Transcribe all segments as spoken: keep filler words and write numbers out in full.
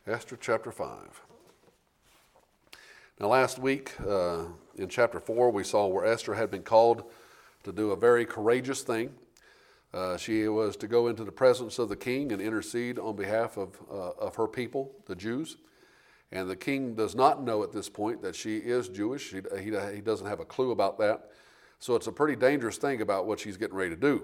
Esther chapter five. Now last week uh, in chapter four we saw where Esther had been called to do a very courageous thing. Uh, she was to go into the presence of the king and intercede on behalf of, uh, of her people, the Jews. And the king does not know at this point that she is Jewish. He, he, he doesn't have a clue about that. So it's a pretty dangerous thing about what she's getting ready to do.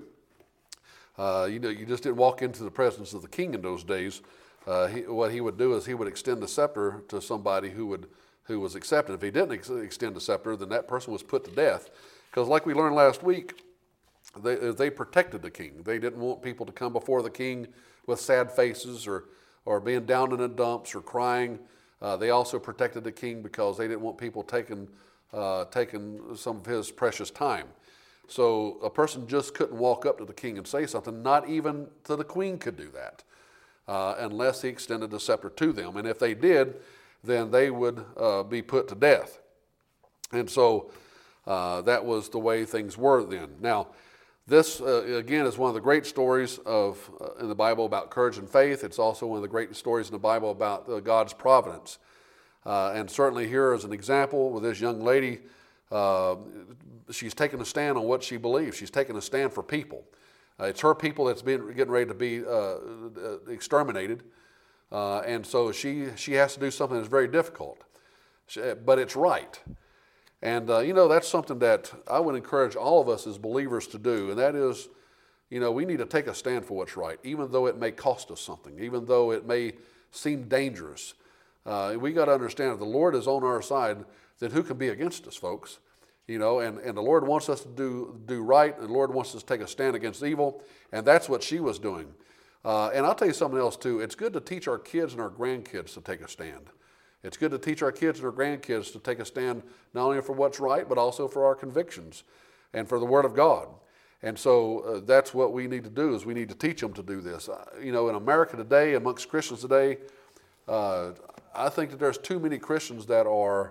Uh, you know, you just didn't walk into the presence of the king in those days. Uh, he, what he would do is he would extend the scepter to somebody who would who was accepted. If he didn't ex- extend the scepter, then that person was put to death. Because like we learned last week, they, they protected the king. They didn't want people to come before the king with sad faces or, or being down in the dumps or crying. Uh, they also protected the king because they didn't want people taking, uh, taking some of his precious time. So a person just couldn't walk up to the king and say something. Not even to the queen could do that uh, unless he extended the scepter to them. And if they did, then they would uh, be put to death. And so uh, that was the way things were then. Now, this, uh, again, is one of the great stories of uh, in the Bible about courage and faith. It's also one of the great stories in the Bible about uh, God's providence. Uh, and certainly here is an example with this young lady. Uh, she's taking a stand on what she believes. She's taking a stand for people. Uh, it's her people that's been getting ready to be uh, exterminated. Uh, and so she, she has to do something that's very difficult. She, but it's right. And, uh, you know, that's something that I would encourage all of us as believers to do. And that is, you know, we need to take a stand for what's right, even though it may cost us something, even though it may seem dangerous. Uh, we got to understand if the Lord is on our side, then who can be against us, folks? You know, and, and the Lord wants us to do, do right, and the Lord wants us to take a stand against evil, and that's what she was doing. Uh, and I'll tell you something else, too. It's good to teach our kids and our grandkids to take a stand. It's good to teach our kids and our grandkids to take a stand not only for what's right, but also for our convictions and for the Word of God. And so uh, that's what we need to do, is we need to teach them to do this. Uh, you know, in America today, amongst Christians today, uh, I think that there's too many Christians that are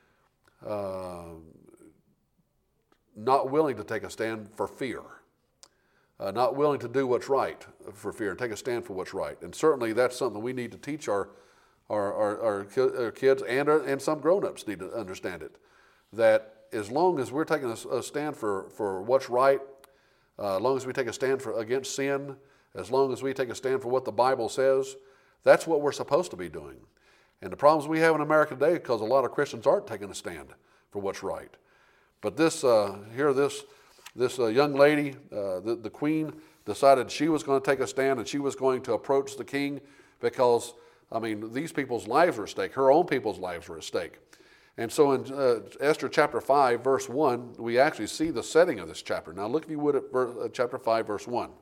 uh, not willing to take a stand for fear. Uh, not willing to do what's right for fear and take a stand for what's right. And certainly that's something we need to teach our our, our, our, our kids, and, our, and some grown-ups need to understand it, that as long as we're taking a, a stand for, for what's right, uh, as long as we take a stand for against sin, as long as we take a stand for what the Bible says, that's what we're supposed to be doing. And the problems we have in America today, because a lot of Christians aren't taking a stand for what's right. But this, uh, here, this This uh, young lady, uh, the, the queen, decided she was going to take a stand and she was going to approach the king because, I mean, these people's lives were at stake. Her own people's lives were at stake. And so in uh, Esther chapter five, verse one, we actually see the setting of this chapter. Now look, if you would, at verse, uh, chapter five, verse one.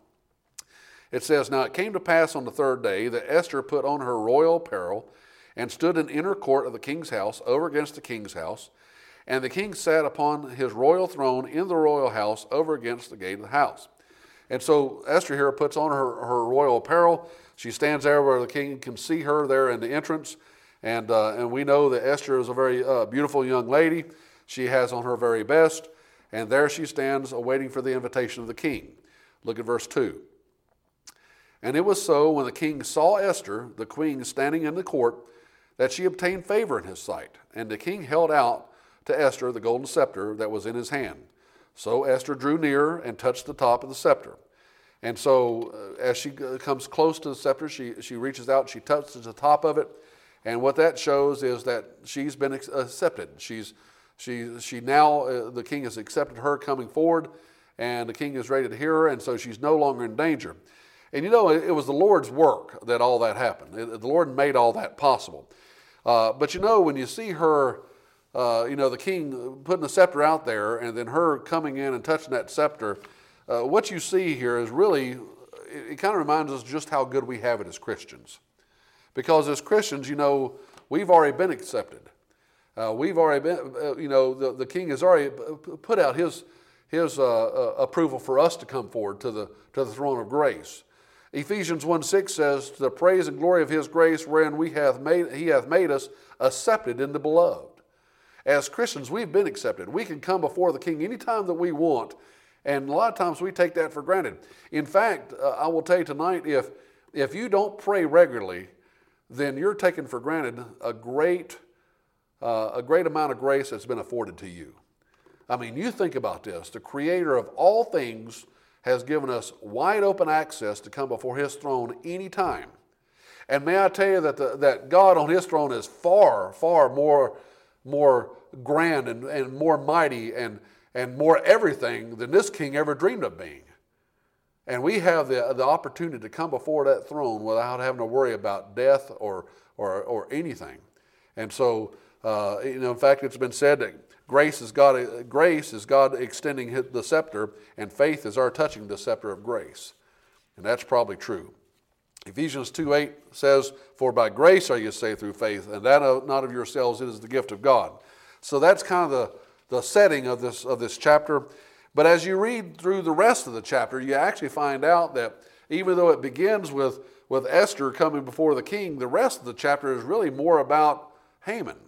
It says, "Now it came to pass on the third day that Esther put on her royal apparel and stood in the inner court of the king's house over against the king's house. And the king sat upon his royal throne in the royal house over against the gate of the house." And so Esther here puts on her, her royal apparel. She stands there where the king can see her there in the entrance. And, uh, and we know that Esther is a very uh, beautiful young lady. She has on her very best. And there she stands awaiting for the invitation of the king. Look at verse two. "And it was so, when the king saw Esther, the queen, standing in the court, that she obtained favor in his sight. And the king held out to Esther the golden scepter that was in his hand. So Esther drew near and touched the top of the scepter. And so uh, as she comes close to the scepter, she, she reaches out, she touches the top of it. And what that shows is that she's been accepted. She's, she, she now, uh, the king has accepted her coming forward, and the king is ready to hear her, and so she's no longer in danger. And you know, it, it was the Lord's work that all that happened. It, the Lord made all that possible. Uh, but you know, when you see her, Uh, you know, the king putting the scepter out there and then her coming in and touching that scepter, uh, what you see here is really, it, it kind of reminds us just how good we have it as Christians. Because as Christians, you know, we've already been accepted. Uh, we've already been, uh, you know, the, the king has already put out his, his uh, uh, approval for us to come forward to the, to the throne of grace. Ephesians one six says, "To the praise and glory of his grace, wherein we hath made, he hath made us accepted in the beloved." As Christians, we've been accepted. We can come before the king anytime that we want, and a lot of times we take that for granted. In fact, uh, I will tell you tonight, if, if you don't pray regularly, then you're taking for granted a great, uh, a great amount of grace that's been afforded to you. I mean, you think about this. The Creator of all things has given us wide open access to come before His throne anytime. And may I tell you that, the, that God on His throne is far, far more, more grand and, and more mighty and, and more everything than this king ever dreamed of being. And we have the, the opportunity to come before that throne without having to worry about death or, or, or anything. And so, uh, you know, in fact, it's been said that grace is God, grace is God extending the scepter, and faith is our touching the scepter of grace. And that's probably true. Ephesians two eight says, "For by grace are you saved through faith, and that not of yourselves, it is the gift of God." So that's kind of the, the setting of this, of this chapter. But as you read through the rest of the chapter, you actually find out that even though it begins with, with Esther coming before the king, the rest of the chapter is really more about Haman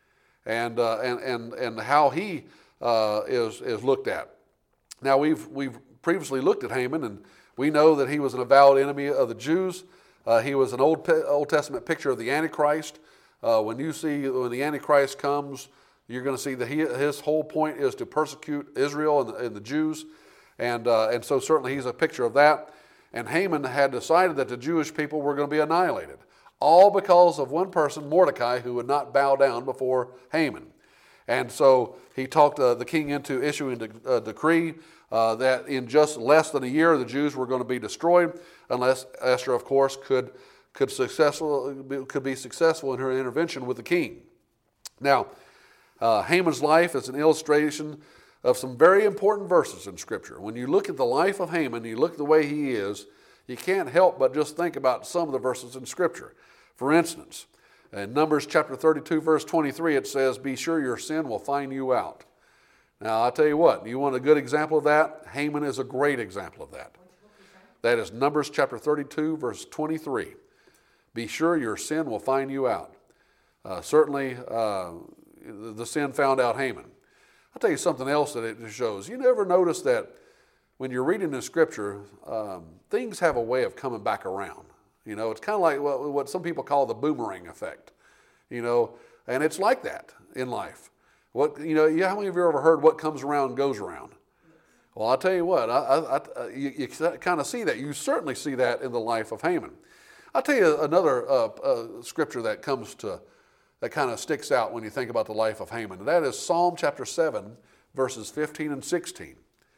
and, uh, and, and, and how he uh, is, is looked at. Now, we've, we've previously looked at Haman, and we know that he was an avowed enemy of the Jews. Uh, he was an Old, Old Testament picture of the Antichrist. Uh, when you see, when the Antichrist comes, you're going to see that he, his whole point is to persecute Israel and the, and the Jews. And, uh, and so certainly he's a picture of that. And Haman had decided that the Jewish people were going to be annihilated, all because of one person, Mordecai, who would not bow down before Haman. And so he talked uh, the king into issuing a decree uh, that in just less than a year, the Jews were going to be destroyed, unless Esther, of course, could, could, successful, could be successful in her intervention with the king. Now, Uh, Haman's life is an illustration of some very important verses in Scripture. When you look at the life of Haman, you look at the way he is, you can't help but just think about some of the verses in Scripture. For instance, in Numbers chapter thirty-two, verse twenty-three, it says, "Be sure your sin will find you out." Now, I'll tell you what, you want a good example of that? Haman is a great example of that. That is Numbers chapter thirty-two, verse twenty-three. "Be sure your sin will find you out." Uh, certainly, uh, the sin found out Haman. I'll tell you something else that it shows. You never notice that when you're reading the Scripture, um, things have a way of coming back around. You know, it's kind of like what, what some people call the boomerang effect. You know, and it's like that in life. What you know, how many of you ever heard "what comes around goes around"? Well, I'll tell you what, I, I, I, you, you kind of see that. You certainly see that in the life of Haman. I'll tell you another uh, uh, scripture that comes to that kind of sticks out when you think about the life of Haman. And that is Psalm chapter seven, verses fifteen and sixteen.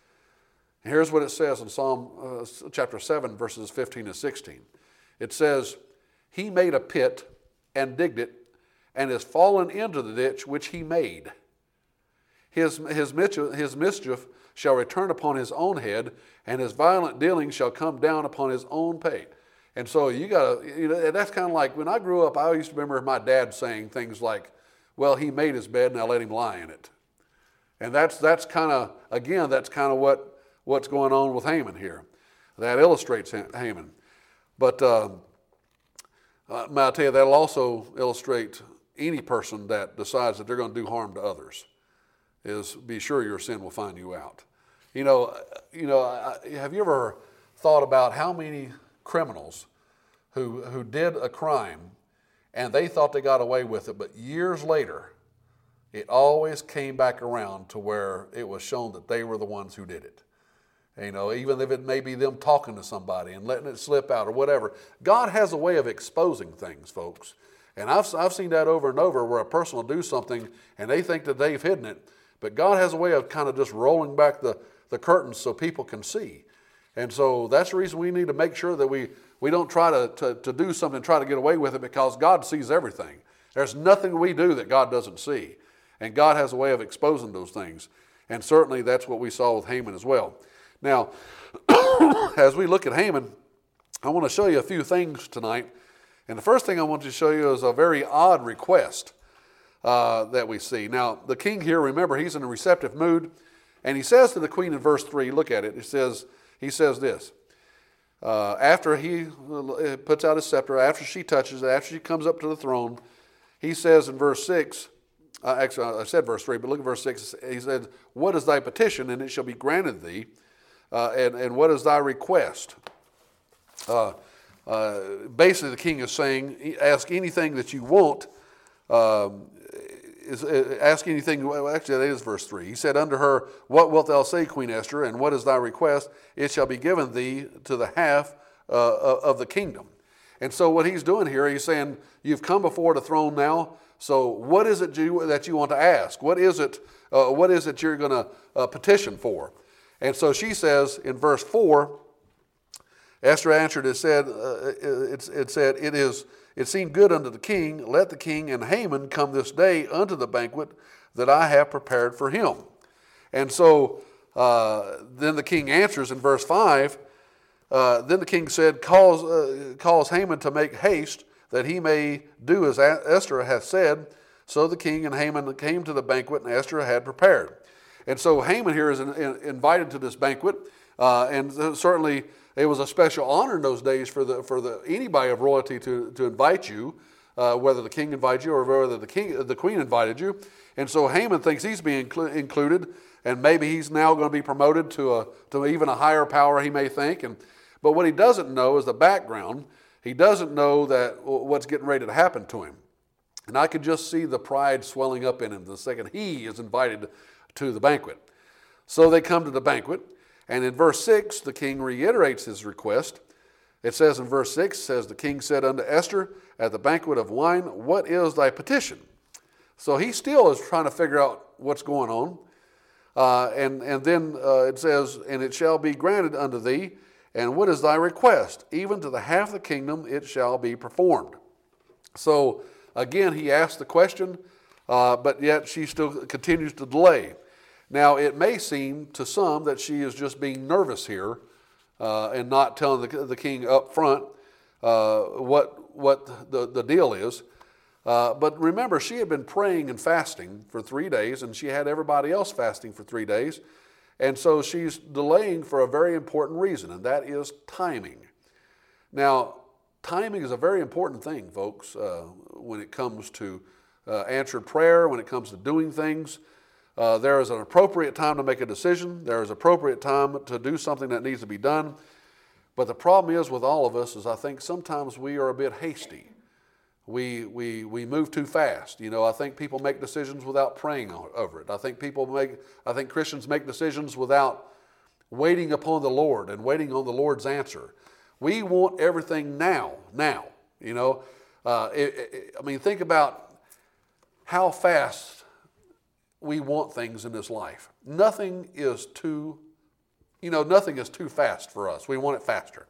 And here's what it says in Psalm uh, chapter seven, verses fifteen and sixteen. It says, "He made a pit and digged it, and is fallen into the ditch which he made. His, his, mischief, his mischief shall return upon his own head, and his violent dealing shall come down upon his own pate." And so you got to, you know, that's kind of like when I grew up, I used to remember my dad saying things like, "Well, he made his bed, now let him lie in it." And that's that's kind of, again, that's kind of what, what's going on with Haman here. That illustrates Haman. But uh, uh, I'll tell you, that'll also illustrate any person that decides that they're going to do harm to others, is be sure your sin will find you out. You know, you know, have you ever thought about how many criminals who who did a crime and they thought they got away with it, but years later, it always came back around to where it was shown that they were the ones who did it. You know, even if it may be them talking to somebody and letting it slip out or whatever. God has a way of exposing things, folks. And I've, I've seen that over and over where a person will do something and they think that they've hidden it, but God has a way of kind of just rolling back the, the curtains so people can see. And so that's the reason we need to make sure that we, we don't try to, to, to do something and try to get away with it, because God sees everything. There's nothing we do that God doesn't see. And God has a way of exposing those things. And certainly that's what we saw with Haman as well. Now, as we look at Haman, I want to show you a few things tonight. And the first thing I want to show you is a very odd request uh, that we see. Now, the king here, remember, he's in a receptive mood. And he says to the queen in verse three, look at it, it says, he says this, uh, after he puts out his scepter, after she touches it, after she comes up to the throne, he says in verse six, uh, actually I said verse three, but look at verse six, he said, "What is thy petition, and it shall be granted thee, uh, and, and what is thy request?" Uh, uh, basically the king is saying, ask anything that you want. Um, is uh, ask anything. Well, actually, that is verse three. He said unto her, what wilt thou say, Queen Esther, and what is thy request? It shall be given thee to the half uh, of the kingdom. And so what he's doing here, he's saying, you've come before the throne now, so what is it you, that you want to ask? What is it, uh, what is it you're going to uh, petition for? And so she says in verse four, Esther answered and said, uh, it, it said, it is, it seemed good unto the king, let the king and Haman come this day unto the banquet that I have prepared for him. And so uh, then the king answers in verse five, Uh, then the king said, cause, uh, cause Haman to make haste, that he may do as Esther hath said. So the king and Haman came to the banquet, and Esther had prepared. And so Haman here is in, in, invited to this banquet, uh, and certainly it was a special honor in those days for the for the anybody of royalty to, to invite you, uh, whether the king invited you or whether the king the queen invited you. And so Haman thinks he's being inclu- included, and maybe he's now going to be promoted to a to even a higher power, he may think. And But what he doesn't know is the background. He doesn't know that what's getting ready to happen to him. And I could just see the pride swelling up in him the second he is invited to the banquet. So they come to the banquet, and in verse six, the king reiterates his request. It says in verse six, says, the king said unto Esther at the banquet of wine, what is thy petition? So he still is trying to figure out what's going on. Uh, and, and then uh, it says, and it shall be granted unto thee, and what is thy request? Even to the half the kingdom it shall be performed. So again, he asked the question, uh, but yet she still continues to delay. Now, it may seem to some that she is just being nervous here uh, and not telling the, the king up front uh, what, what the, the deal is. Uh, but remember, she had been praying and fasting for three days, and she had everybody else fasting for three days. And so she's delaying for a very important reason, and that is timing. Now, timing is a very important thing, folks, uh, when it comes to uh, answered prayer, when it comes to doing things. Uh, there is an appropriate time to make a decision. There is appropriate time to do something that needs to be done. But the problem is with all of us is I think sometimes we are a bit hasty. We, we, we move too fast. You know, I think people make decisions without praying over it. I think people make, I think Christians make decisions without waiting upon the Lord and waiting on the Lord's answer. We want everything now, now, you know. Uh, it, it, I mean, think about how fast we want things in this life. Nothing is too, you know, nothing is too fast for us. We want it faster.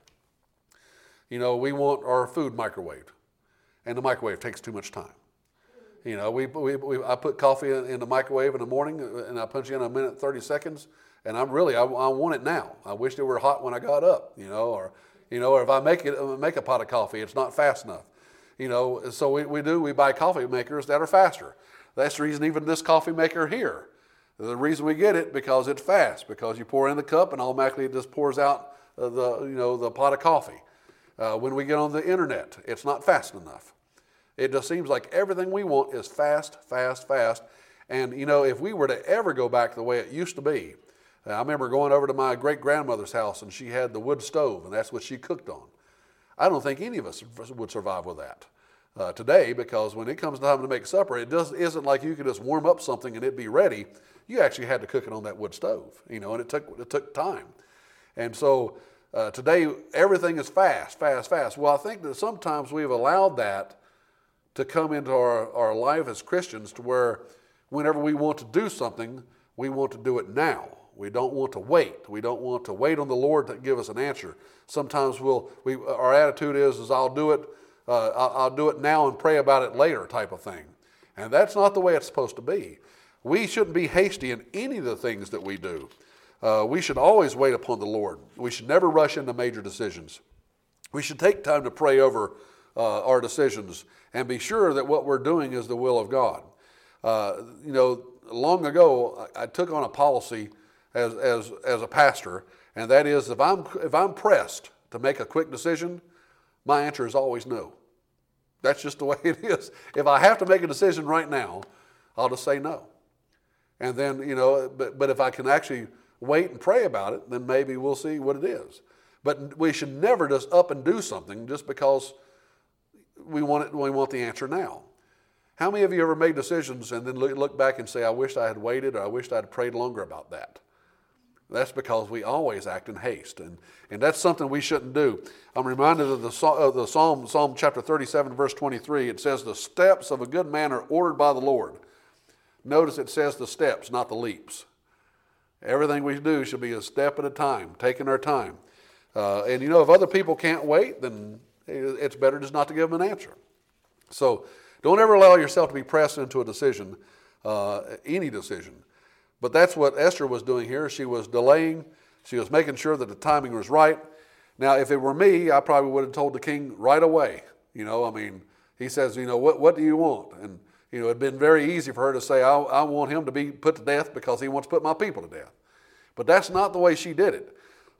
You know, we want our food microwaved. And the microwave takes too much time. You know, we, we, we I put coffee in, in the microwave in the morning, and I punch in a minute, thirty seconds, and I'm really, I, I want it now. I wish it were hot when I got up, you know, or, you know, or if I make it, make a pot of coffee, it's not fast enough. You know, so we, we do, we buy coffee makers that are faster. That's the reason even this coffee maker here, the reason we get it, because it's fast, because you pour in the cup and automatically it just pours out the, you know, the pot of coffee. Uh, when we get on the internet, it's not fast enough. It just seems like everything we want is fast, fast, fast. And, you know, if we were to ever go back the way it used to be, I remember going over to my great-grandmother's house, and she had the wood stove, and that's what she cooked on. I don't think any of us would survive with that uh, today, because when it comes time to make supper, it just isn't like you could just warm up something and it'd be ready. You actually had to cook it on that wood stove, you know, and it took, it took time. And so uh, today, everything is fast, fast, fast. Well, I think that sometimes we've allowed that to come into our, our life as Christians, to where whenever we want to do something, we want to do it now. We don't want to wait. We don't want to wait on the Lord to give us an answer. Sometimes we'll, we, our attitude is, is I'll do it, uh, I'll, I'll do it now and pray about it later type of thing. And that's not the way it's supposed to be. We shouldn't be hasty in any of the things that we do. Uh, we should always wait upon the Lord. We should never rush into major decisions. We should take time to pray over uh, our decisions and be sure that what we're doing is the will of God. Uh, you know, long ago, I, I took on a policy as, as, as a pastor, and that is if I'm, if I'm pressed to make a quick decision, my answer is always no. That's just the way it is. If I have to make a decision right now, I'll just say no. And then, you know, but, but if I can actually wait and pray about it, then maybe we'll see what it is. But we should never just up and do something just because we want it, we want the answer now. How many of you ever made decisions and then look back and say, I wish I had waited, or I wished I had prayed longer about that? That's because we always act in haste, and, and that's something we shouldn't do. I'm reminded of the, of the Psalm, Psalm chapter thirty-seven, verse twenty-three. It says, the steps of a good man are ordered by the Lord. Notice it says the steps, not the leaps. Everything we do should be a step at a time, taking our time. Uh, and you know, if other people can't wait, then it's better just not to give them an answer. So don't ever allow yourself to be pressed into a decision, uh, any decision. But that's what Esther was doing here. She was delaying. She was making sure that the timing was right. Now, if it were me, I probably would have told the king right away. You know, I mean, he says, you know, what, what do you want? And, you know, it'd been very easy for her to say, I, I want him to be put to death because he wants to put my people to death. But that's not the way she did it.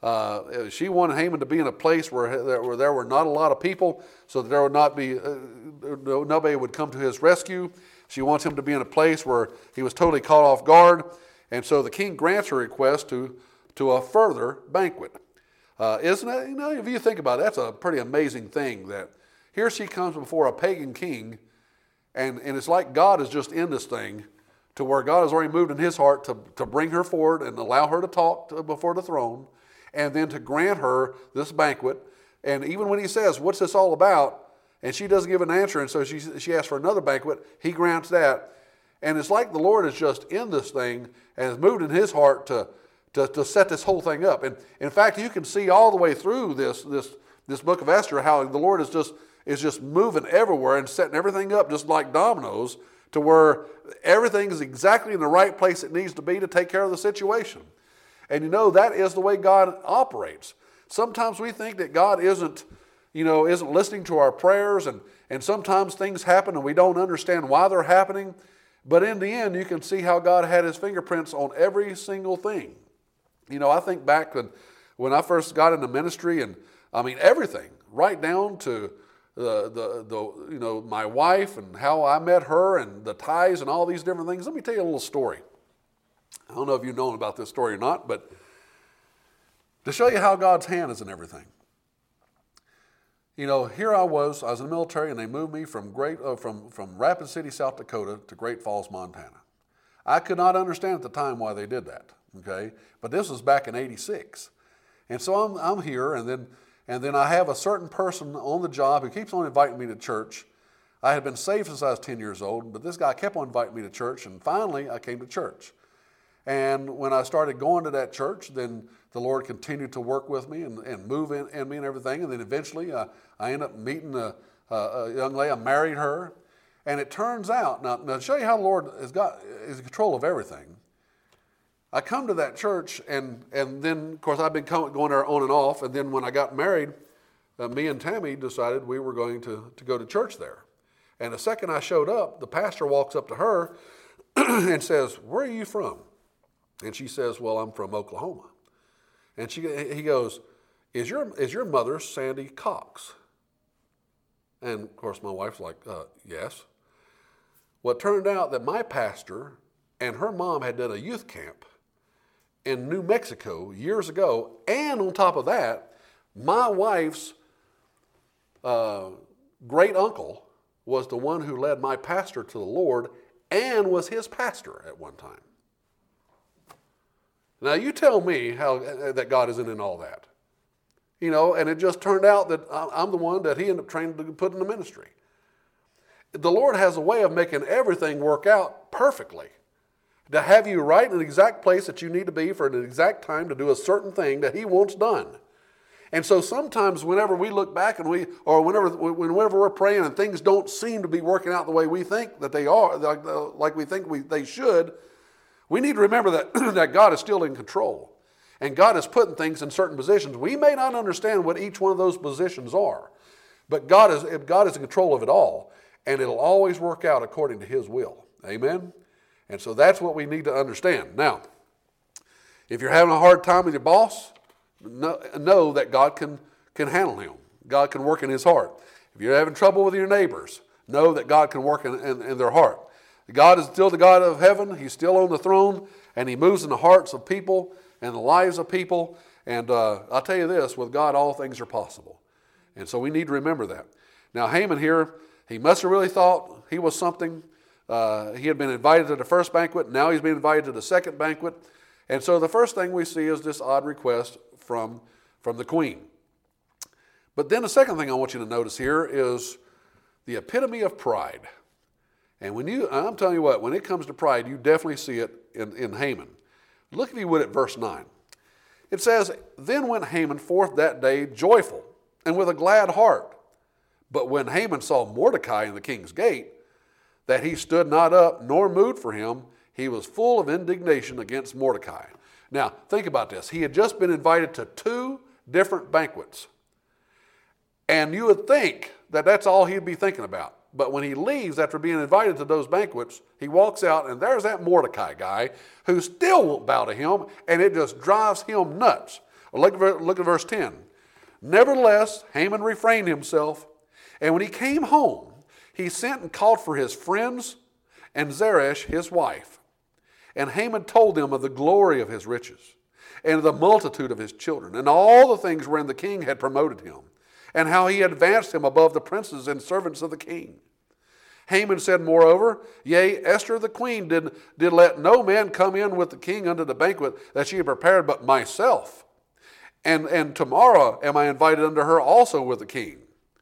Uh, she wanted Haman to be in a place where there, where there were not a lot of people, so that there would not be, uh, nobody would come to his rescue. She wants him to be in a place where he was totally caught off guard. And so the king grants her request to, to a further banquet. Uh, isn't it? You know, if you think about it, that's a pretty amazing thing that here she comes before a pagan king, and, and it's like God is just in this thing to where God has already moved in his heart to, to bring her forward and allow her to talk to, before the throne, and then to grant her this banquet. And even when he says, what's this all about? And she doesn't give an answer, and so she, she asks for another banquet, he grants that. And it's like the Lord is just in this thing and has moved in his heart to, to, to set this whole thing up. And in fact, you can see all the way through this, this, this book of Esther how the Lord is just, is just moving everywhere and setting everything up just like dominoes to where everything is exactly in the right place it needs to be to take care of the situation. And you know, that is the way God operates. Sometimes we think that God isn't, you know, isn't listening to our prayers, and, and sometimes things happen and we don't understand why they're happening. But in the end, you can see how God had his fingerprints on every single thing. You know, I think back when, when I first got into ministry, and I mean everything, right down to the, the, the, you know, my wife and how I met her and the ties and all these different things. Let me tell you a little story. I don't know if you've known about this story or not, but to show you how God's hand is in everything. You know, here I was, I was in the military, and they moved me from Great, uh, from, from Rapid City, South Dakota to Great Falls, Montana. I could not understand at the time why they did that, okay? But this was back in eighty-six. And so I'm, I'm here, and then, and then I have a certain person on the job who keeps on inviting me to church. I had been saved since I was ten years old, but this guy kept on inviting me to church, and finally I came to church. And when I started going to that church, then the Lord continued to work with me and, and move in, in me and everything. And then eventually uh, I ended up meeting a, a, a young lady. I married her. And it turns out, now, now to show you how the Lord has got is in control of everything, I come to that church, and, and then, of course, I've been going there on and off. And then when I got married, uh, me and Tammy decided we were going to, to go to church there. And the second I showed up, the pastor walks up to her and says, "Where are you from?" And she says, "Well, I'm from Oklahoma." And she, he goes, is your, is your mother Sandy Cox? And of course my wife's like, uh, yes. Well, it turned out that my pastor and her mom had done a youth camp in New Mexico years ago. And on top of that, my wife's uh, great uncle was the one who led my pastor to the Lord and was his pastor at one time. Now, you tell me how that God isn't in all that. You know, and it just turned out that I'm the one that he ended up training to put in the ministry. The Lord has a way of making everything work out perfectly. To have you right in the exact place that you need to be for an exact time to do a certain thing that he wants done. And so sometimes whenever we look back and we, or whenever, whenever we're praying and things don't seem to be working out the way we think that they are, like, like we think we, they should, we need to remember that, that God is still in control. And God is putting things in certain positions. We may not understand what each one of those positions are, but God is, God is in control of it all, and it'll always work out according to his will. Amen? And so that's what we need to understand. Now, if you're having a hard time with your boss, know, know that God can, can handle him. God can work in his heart. If you're having trouble with your neighbors, know that God can work in, in, in their heart. God is still the God of heaven. He's still on the throne, and he moves in the hearts of people and the lives of people. And uh, I'll tell you this, with God, all things are possible. And so we need to remember that. Now, Haman here, he must have really thought he was something. Uh, he had been invited to the first banquet. Now he's been invited to the second banquet. And so the first thing we see is this odd request from, from the queen. But then the second thing I want you to notice here is the epitome of pride. And when you, I'm telling you what, when it comes to pride, you definitely see it in, in Haman. Look, if you would, at verse nine. It says, "Then went Haman forth that day joyful and with a glad heart. But when Haman saw Mordecai in the king's gate, that he stood not up nor moved for him, he was full of indignation against Mordecai." Now, think about this. He had just been invited to two different banquets. And you would think that that's all he'd be thinking about. But when he leaves after being invited to those banquets, he walks out and there's that Mordecai guy who still won't bow to him, and it just drives him nuts. Well, look, at, look at verse ten. "Nevertheless, Haman refrained himself, and when he came home, he sent and called for his friends and Zeresh his wife. And Haman told them of the glory of his riches, and of the multitude of his children, and all the things wherein the king had promoted him, and how he had advanced him above the princes and servants of the king. Haman said, moreover, Yea, Esther the queen did, did let no man come in with the king unto the banquet that she had prepared but myself. And, and tomorrow am I invited unto her also with the king."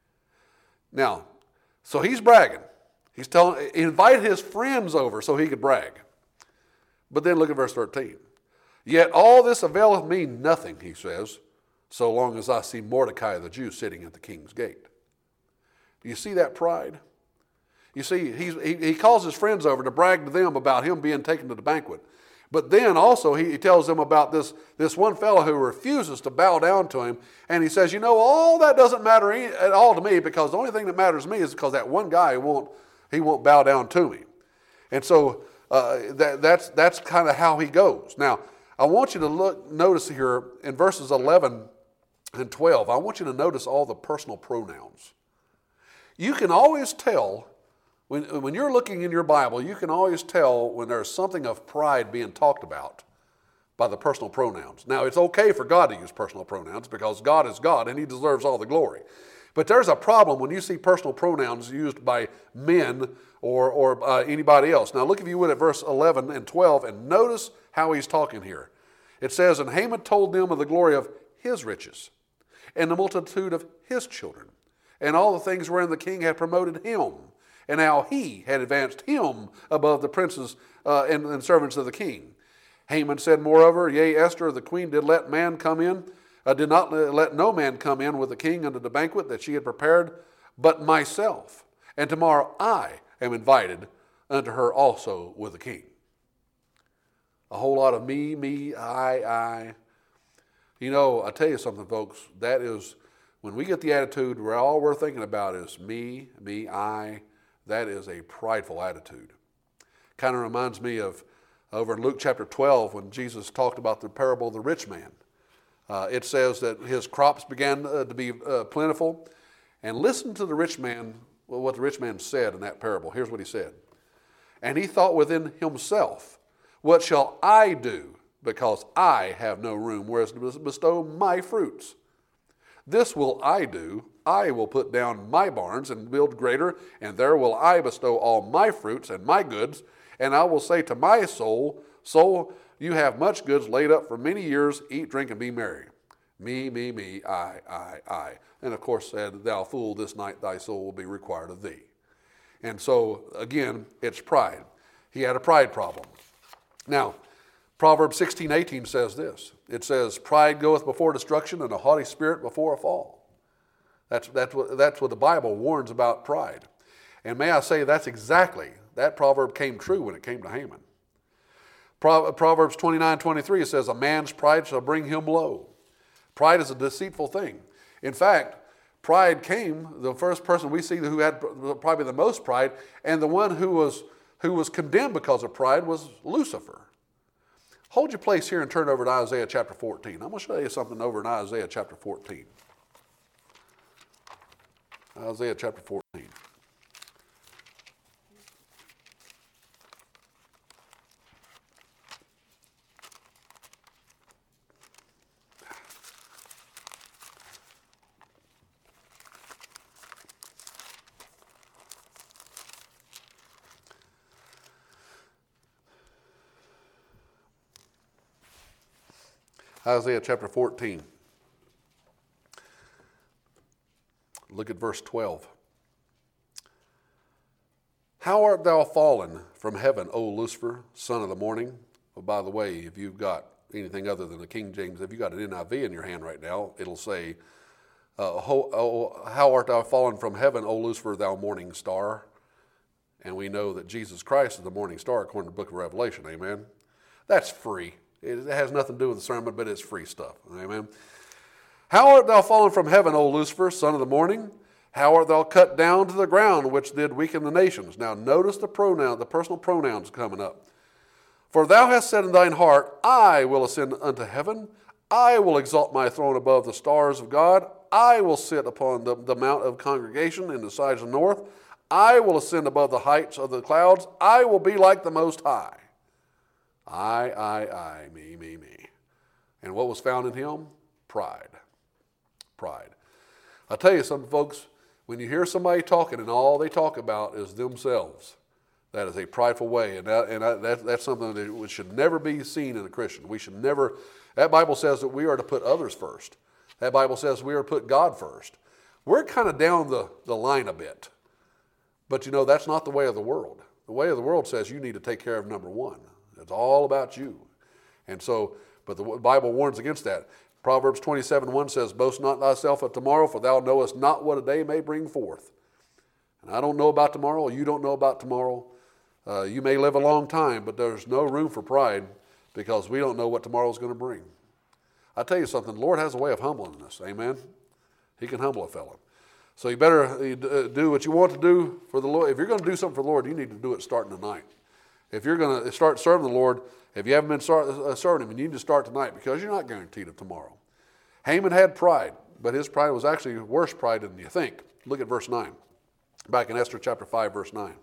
Now, so he's bragging. He's telling, he invited his friends over so he could brag. But then look at verse thirteen. "Yet all this availeth me nothing," he says, "so long as I see Mordecai the Jew sitting at the king's gate." Do you see that pride? You see, he's, he, he calls his friends over to brag to them about him being taken to the banquet. But then also he, he tells them about this, this one fellow who refuses to bow down to him. And he says, you know, all that doesn't matter any, at all to me, because the only thing that matters to me is because that one guy won't, he won't bow down to me. And so uh, that, that's, that's kind of how he goes. Now, I want you to look, notice here in verses eleven and twelve, I want you to notice all the personal pronouns. You can always tell, when, when you're looking in your Bible, you can always tell when there's something of pride being talked about by the personal pronouns. Now, it's okay for God to use personal pronouns because God is God and he deserves all the glory. But there's a problem when you see personal pronouns used by men or, or uh, anybody else. Now, look, if you would, at verse eleven and twelve, and notice how he's talking here. It says, "And Haman told them of the glory of his riches, and the multitude of his children, and all the things wherein the king had promoted him, and how he had advanced him above the princes uh, and, and servants of the king. Haman said, moreover, Yea, Esther the queen did let man come in, uh, did not let no man come in with the king unto the banquet that she had prepared, but myself. And tomorrow I am invited unto her also with the king." A whole lot of me, me, I, I. You know, I tell you something, folks, that is, when we get the attitude where all we're thinking about is me, me, I, that is a prideful attitude. Kind of reminds me of over in Luke chapter twelve when Jesus talked about the parable of the rich man. Uh, it says that his crops began uh, to be uh, plentiful. And listen to the rich man, well, what the rich man said in that parable. Here's what he said. "And he thought within himself, What shall I do, because I have no room whereas to bestow my fruits? This will I do. I will put down my barns and build greater, and there will I bestow all my fruits and my goods. And I will say to my soul, Soul, you have much goods laid up for many years. Eat, drink, and be merry. Me, me, me, I, I, I. And of course said, Thou fool, this night thy soul will be required of thee." And so, again, it's pride. He had a pride problem. Now, Proverbs sixteen eighteen says this. It says, "Pride goeth before destruction, and a haughty spirit before a fall." That's, that's, what, that's what the Bible warns about pride. And may I say, that's exactly, that proverb came true when it came to Haman. Pro, Proverbs twenty-nine twenty-three, it says, "A man's pride shall bring him low." Pride is a deceitful thing. In fact, pride came, the first person we see who had probably the most pride, and the one who was, who was condemned because of pride was Lucifer. Hold your place here and turn over to Isaiah chapter fourteen. I'm going to show you something over in Isaiah chapter fourteen. Isaiah chapter fourteen. Isaiah chapter fourteen. Look at verse twelve. How art thou fallen from heaven, O Lucifer, son of the morning? Well, by the way, if you've got anything other than the King James, if you've got an N I V in your hand right now, it'll say, uh, ho, oh, how art thou fallen from heaven, O Lucifer, thou morning star? And we know that Jesus Christ is the morning star according to the book of Revelation, amen? That's free. It has nothing to do with the sermon, but it's free stuff, amen? How art thou fallen from heaven, O Lucifer, son of the morning? How art thou cut down to the ground, which did weaken the nations? Now notice the pronoun, the personal pronouns coming up. For thou hast said in thine heart, I will ascend unto heaven. I will exalt my throne above the stars of God. I will sit upon the, the mount of congregation in the sides of the north. I will ascend above the heights of the clouds. I will be like the Most High. I, I, I, me, me, me. And what was found in him? Pride. Pride. I'll tell you something, folks. When you hear somebody talking and all they talk about is themselves, that is a prideful way, and, that, and that, that's something that should never be seen in a Christian. We should never, that Bible says that we are to put others first. That Bible says we are to put God first. We're kind of down the, the line a bit. But you know, that's not the way of the world. The way of the world says you need to take care of number one. It's all about you. And so, but the Bible warns against that. Proverbs twenty-seven one says, boast not thyself of tomorrow, for thou knowest not what a day may bring forth. And I don't know about tomorrow, you don't know about tomorrow. Uh, you may live a long time, but there's no room for pride because we don't know what tomorrow's going to bring. I tell you something, the Lord has a way of humbling us, amen? He can humble a fellow. So you better do what you want to do for the Lord. If you're going to do something for the Lord, you need to do it starting tonight. If you're going to start serving the Lord, if you haven't been serving him, you need to start tonight because you're not guaranteed of tomorrow. Haman had pride, but his pride was actually worse pride than you think. Look at verse nine, back in Esther chapter five, verse nine.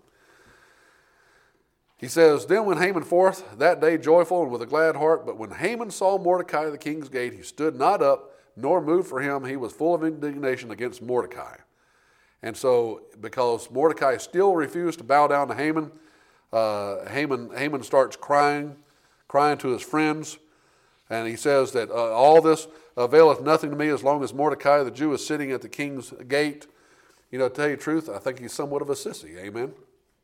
He says, then went Haman forth that day joyful and with a glad heart, but when Haman saw Mordecai at the king's gate, he stood not up, nor moved for him. He was full of indignation against Mordecai. And so, because Mordecai still refused to bow down to Haman, uh, Haman, Haman starts crying, crying to his friends, and he says that uh, all this availeth nothing to me as long as Mordecai the Jew is sitting at the king's gate. You know, to tell you the truth, I think he's somewhat of a sissy, amen?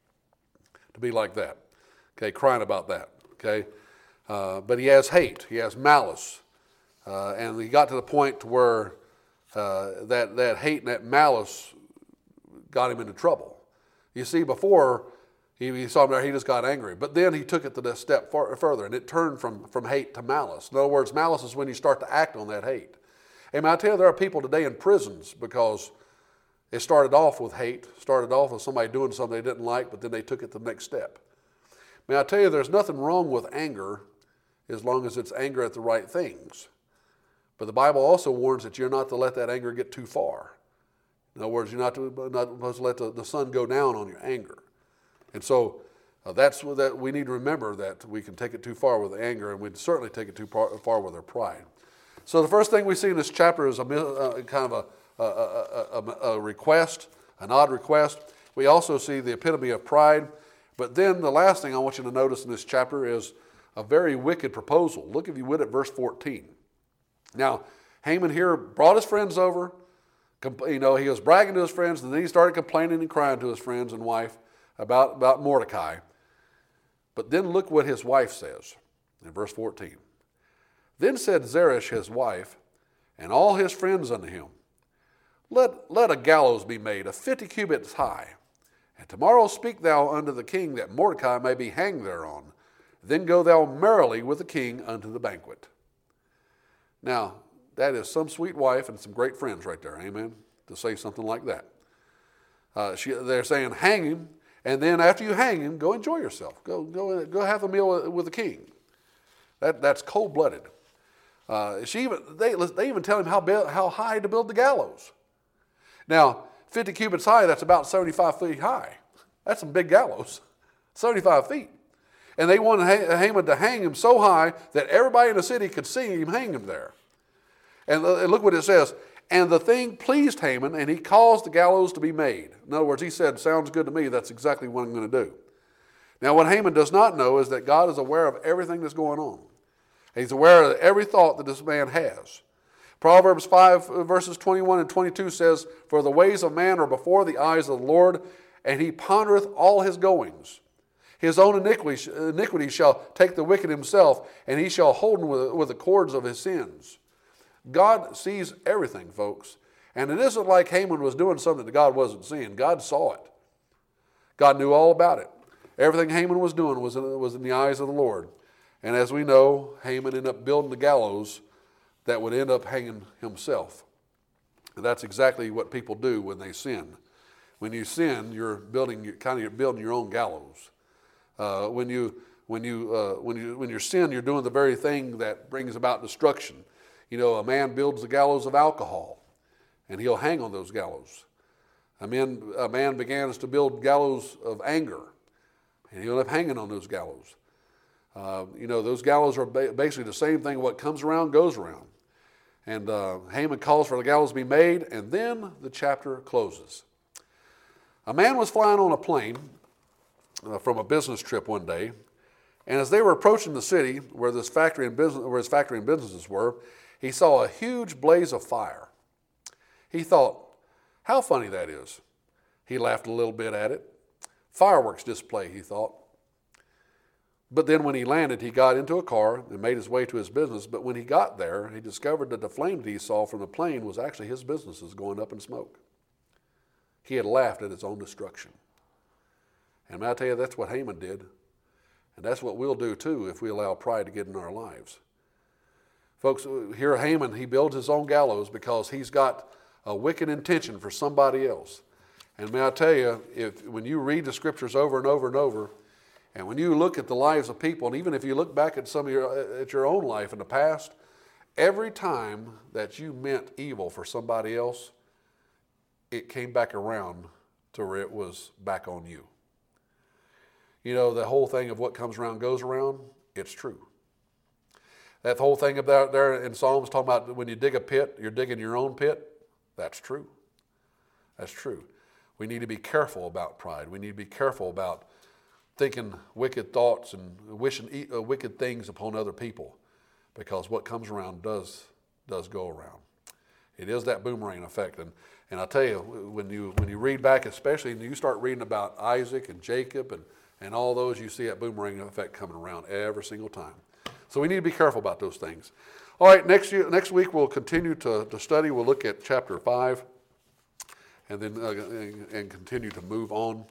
To be like that, okay, crying about that, okay? Uh, but he has hate, he has malice, uh, and he got to the point to where uh, that, that hate and that malice got him into trouble. You see, before he, he saw him there, he just got angry. But then he took it to the step far, further, and it turned from, from hate to malice. In other words, malice is when you start to act on that hate. And I tell you, there are people today in prisons because it started off with hate, started off with somebody doing something they didn't like, but then they took it to the next step. May I tell you, there's nothing wrong with anger as long as it's anger at the right things. But the Bible also warns that you're not to let that anger get too far. In other words, you're not, to, not supposed to let the, the sun go down on your anger. And so uh, that's what that we need to remember, that we can take it too far with anger, and we certainly take it too far, far with our pride. So the first thing we see in this chapter is a uh, kind of a, a, a, a, a request, an odd request. We also see the epitome of pride. But then the last thing I want you to notice in this chapter is a very wicked proposal. Look, if you would, at verse fourteen. Now, Haman here brought his friends over. You know, he was bragging to his friends, and then he started complaining and crying to his friends and wife about, about Mordecai. But then look what his wife says in verse fourteen. Then said Zeresh his wife, and all his friends unto him, Let, let a gallows be made of fifty cubits high, and tomorrow speak thou unto the king that Mordecai may be hanged thereon. Then go thou merrily with the king unto the banquet. Now, that is some sweet wife and some great friends right there, amen, to say something like that. Uh, she, they're saying, hang him, and then after you hang him, go enjoy yourself. Go, go, go have a meal with, with the king. That, that's cold-blooded. Uh, she even, they, they even tell him how, build, how high to build the gallows. Now, fifty cubits high, that's about seventy-five feet high. That's some big gallows, seventy-five feet. And they wanted Haman to hang him so high that everybody in the city could see him hang him there. And look what it says. And the thing pleased Haman, and he caused the gallows to be made. In other words, he said, sounds good to me, that's exactly what I'm going to do. Now, what Haman does not know is that God is aware of everything that's going on. He's aware of every thought that this man has. Proverbs five verses twenty-one and twenty-two says, "For the ways of man are before the eyes of the Lord, and he pondereth all his goings. His own iniquity, iniquity shall take the wicked himself, and he shall hold him with, with the cords of his sins." God sees everything, folks. And it isn't like Haman was doing something that God wasn't seeing. God saw it. God knew all about it. Everything Haman was doing was in, was in the eyes of the Lord. And as we know, Haman ended up building the gallows that would end up hanging himself. And that's exactly what people do when they sin. When you sin, you're building, you're kind of you're building your own gallows. Uh, when you when you uh, when you when you sin, you're doing the very thing that brings about destruction. You know, a man builds the gallows of alcohol, and he'll hang on those gallows. A man a man begins to build gallows of anger, and he'll end up hanging on those gallows. Uh, you know, those gallows are ba- basically the same thing. What comes around goes around. And uh, Haman calls for the gallows to be made, and then the chapter closes. A man was flying on a plane uh, from a business trip one day, and as they were approaching the city where this factory and business, where his factory and businesses were, he saw a huge blaze of fire. He thought, how funny that is. He laughed a little bit at it. Fireworks display, he thought. But then when he landed, he got into a car and made his way to his business. But when he got there, he discovered that the flame that he saw from the plane was actually his businesses going up in smoke. He had laughed at his own destruction. And may I tell you, that's what Haman did. And that's what we'll do too if we allow pride to get in our lives. Folks, here Haman, he builds his own gallows because he's got a wicked intention for somebody else. And may I tell you, if when you read the scriptures over and over and over, and when you look at the lives of people, and even if you look back at some of your at your own life in the past, every time that you meant evil for somebody else, it came back around to where it was back on you. You know, the whole thing of what comes around goes around, it's true. That whole thing about there in Psalms talking about when you dig a pit, you're digging your own pit, that's true. That's true. We need to be careful about pride. We need to be careful about thinking wicked thoughts and wishing uh, wicked things upon other people, because what comes around does does go around. It is that boomerang effect, and and I tell you, when you when you read back, especially when you start reading about Isaac and Jacob and and all those, you see that boomerang effect coming around every single time. So we need to be careful about those things. All right, next year, next week we'll continue to to study. We'll look at chapter five, and then uh, and, and continue to move on.